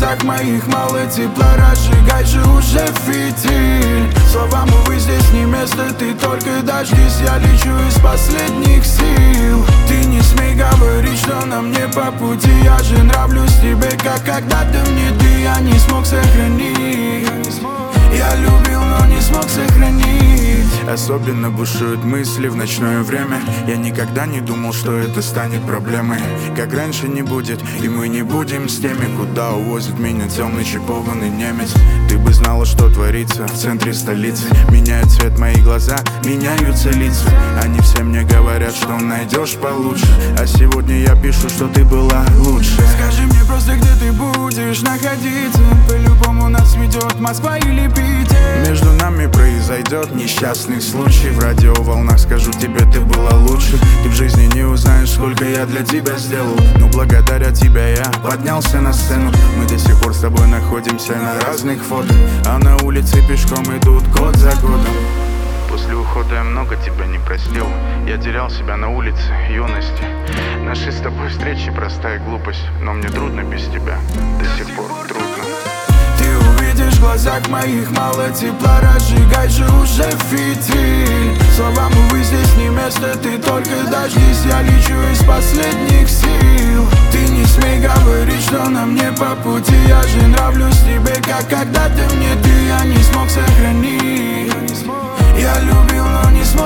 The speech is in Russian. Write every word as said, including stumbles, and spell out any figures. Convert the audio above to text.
глазах моих мало тепла, разжигай же уже фитиль. Словам, увы, здесь не место, ты только дождись, я лечу из последних сил. Ты не смей говорить, что нам не по пути, я же нравлюсь тебе, как когда-то мне ты. Я не смог сохранить, я любил, но не смог сохранить. Особенно бушуют мысли в ночное время. Я никогда не думал, что это станет проблемой. Как раньше не будет, и мы не будем с теми, куда увозит меня темный чипованный немец. Ты бы знала, что творится в центре столицы. Меняют цвет мои глаза, меняются лица. Они все мне говорят, что найдешь получше, а сегодня я пишу, что ты была лучше. Скажи мне просто, где ты будешь находиться. По-любому нас ведет Москва или Питер. Между нами произойдет несчастный случай. В радиоволнах скажу тебе, ты была лучше. Ты в жизни не узнаешь, сколько я для тебя сделал, но благодаря тебе я поднялся на сцену. Мы до сих пор с тобой находимся на разных фото, а на улице пешком идут год за годом. После ухода я много тебя не простил. Я терял себя на улице юности. Наши с тобой встречи простая глупость, но мне трудно без тебя, до сих пор трудно. Ты увидишь в глазах моих мало тепла, разжигай же уже фитиль. Словам, увы, здесь не место, ты только дождись, я лечу из последних сил. Ты не смей говорить, что нам не по пути, я же нравлюсь тебе, как когда-то мне ты. Я не смог сохранить, я любил, но не смог